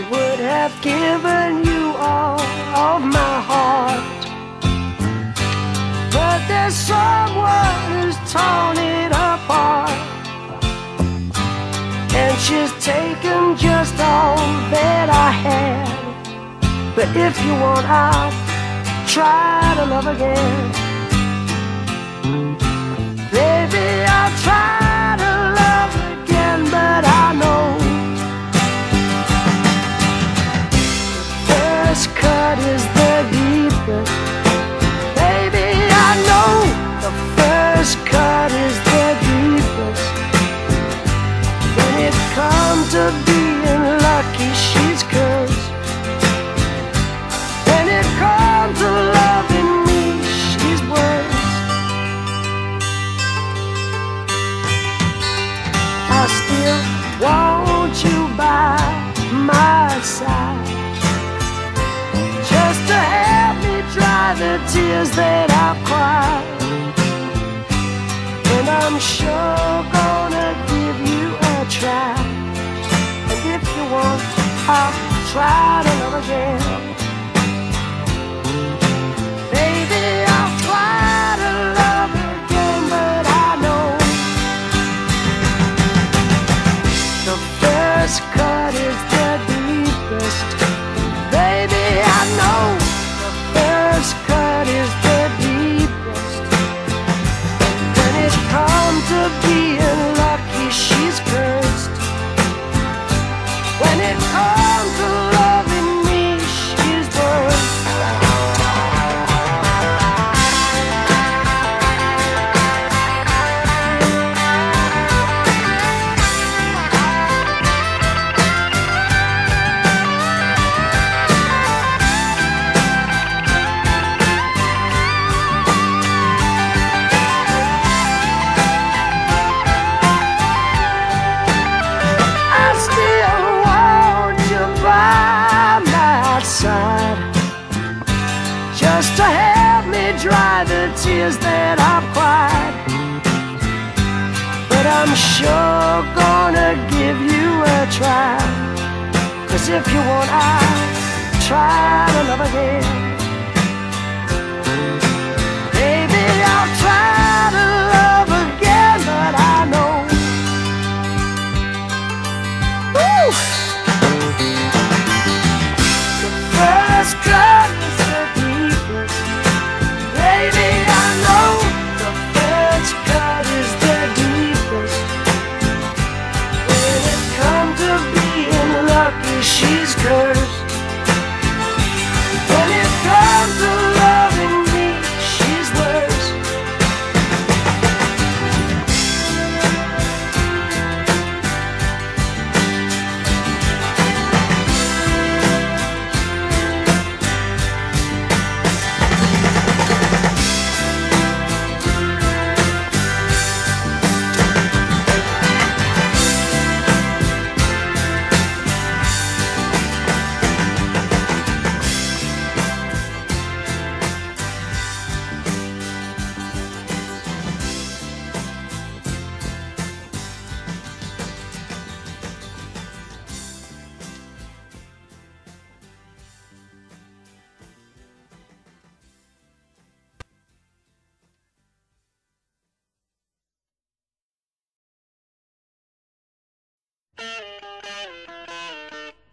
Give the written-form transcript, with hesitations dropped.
would have given you all of my heart, but there's someone who's torn it apart, and she's taken just all that I had. But if you want, I'll try to love again. Baby, I'll try to love again, but I know the first cut is the deepest. Baby, I know the first cut is the deepest. When it comes to being lucky, she's cursed. When it comes to loving me, she's worse. I still want you by my side, just to help me dry the tears that I've cried. And I'm sure gonna give you a try. And if you want, I'll try to love again. Baby, I'll try to love again, but I know the first cut is the deepest. Baby, I know the first cut is the deepest. When it comes to being lucky, she's cursed. When it comes to loving me, she's worse. Just to help me dry the tears that I've cried. But I'm sure gonna give you a try. 'Cause if you want, I'll try to love again.